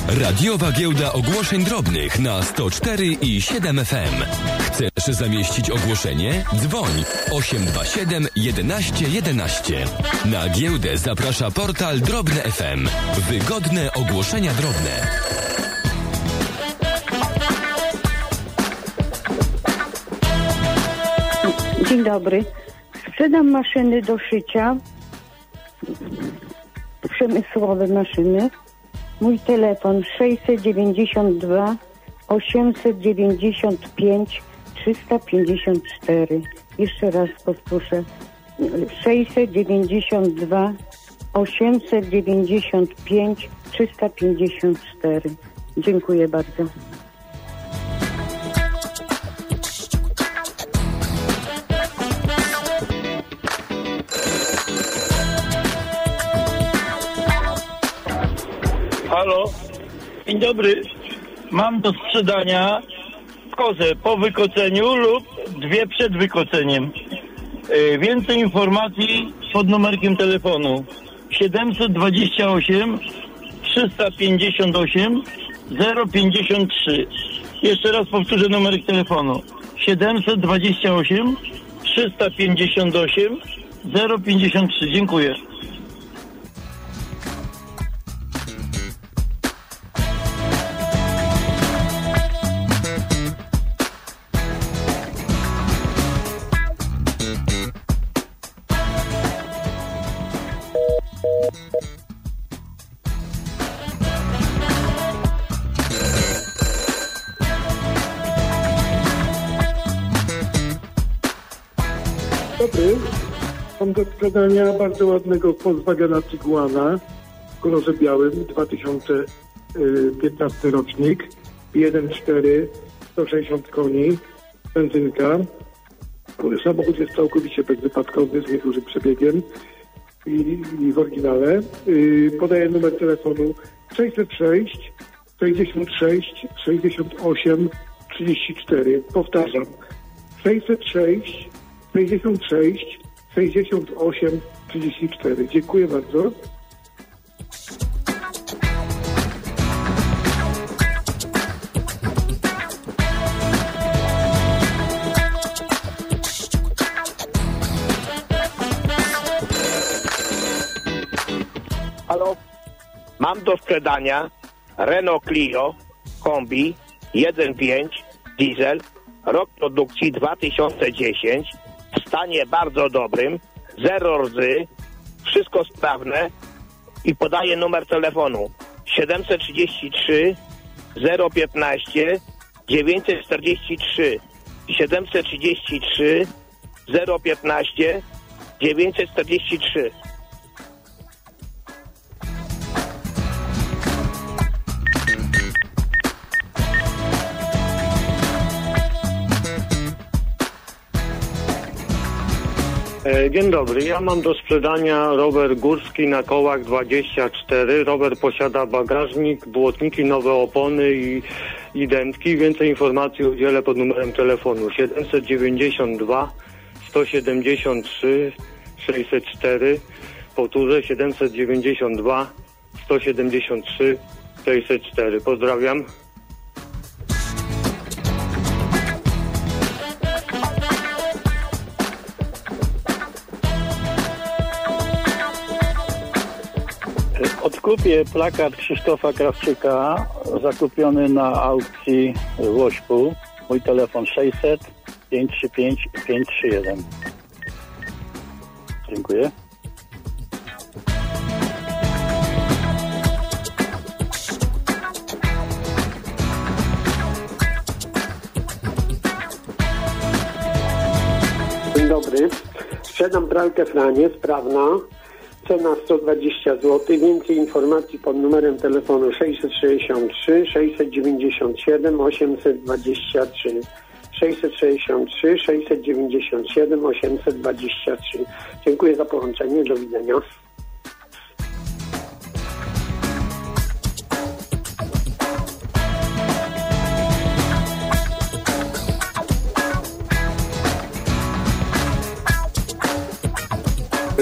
Radiowa Giełda Ogłoszeń Drobnych na 104 i 7 FM. Chcesz zamieścić ogłoszenie? Dzwoń 827 11 11. Na giełdę zaprasza portal Drobne FM. Wygodne ogłoszenia drobne. Dzień dobry. Sprzedam maszyny do szycia. Przemysłowe maszyny. Mój telefon 692 895 354. Jeszcze raz powtórzę. 692 895 354. Dziękuję bardzo. Halo, dzień dobry. Mam do sprzedania kozę po wykoceniu lub dwie przed wykoceniem. Więcej informacji pod numerkiem telefonu 728 358 053. Jeszcze raz powtórzę numerek telefonu 728 358 053. Dziękuję. Dobry. Mam do sprzedania bardzo ładnego Volkswagena Tiguana w kolorze białym, 2015 rocznik, 1.4, 160 koni, benzynka. Samochód jest całkowicie bezwypadkowy, z niedużym przebiegiem i w oryginale. Podaję numer telefonu 606 66 68 34. Powtarzam, 606 66 68 34. Dziękuję bardzo. Halo, mam do sprzedania Renault Clio Kombi 1.5 diesel, rok produkcji 2010, w stanie bardzo dobrym, 0 rdzy, wszystko sprawne i podaję numer telefonu 733 015 943 733 015 943. Dzień dobry, ja mam do sprzedania rower górski na kołach 24. Rower posiada bagażnik, błotniki, nowe opony i dętki. Więcej informacji udzielę pod numerem telefonu 792 173 604. Powtórzę 792 173 604. Pozdrawiam. Odkupię plakat Krzysztofa Krawczyka zakupiony na aukcji w Łośku. Mój telefon 600 535 531. Dziękuję. Dzień dobry. Sprzedam pralkę Franie, sprawna. Cena 120 zł. Więcej informacji pod numerem telefonu 663 697 823. 663 697 823. Dziękuję za połączenie. Do widzenia.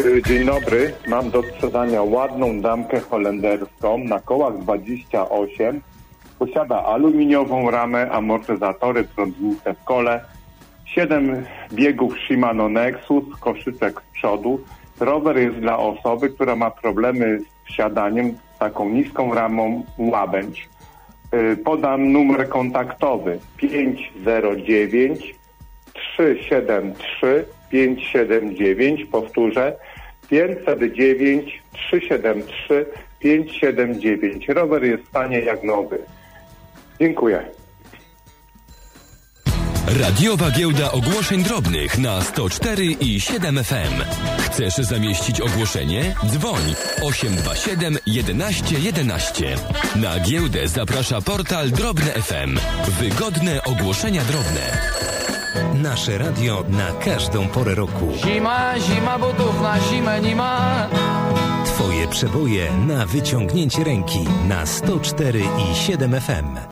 Dzień dobry. Mam do sprzedania ładną damkę holenderską na kołach 28. Posiada aluminiową ramę, amortyzatory, prądnice w kole, 7 biegów Shimano Nexus, koszyczek z przodu. Rower jest dla osoby, która ma problemy z wsiadaniem z taką niską ramą łabędź. Podam numer kontaktowy 509 373 579, powtórzę 509 373 579. Rower jest w stanie jak nowy. Dziękuję. Radiowa Giełda Ogłoszeń Drobnych na 104,7 FM. Chcesz zamieścić ogłoszenie? Dzwoń 827 11 11. Na giełdę zaprasza portal Drobne FM. Wygodne ogłoszenia drobne. Nasze radio na każdą porę roku. Zima, butów na zimę nie ma. Twoje przeboje na wyciągnięcie ręki na 104,7 FM.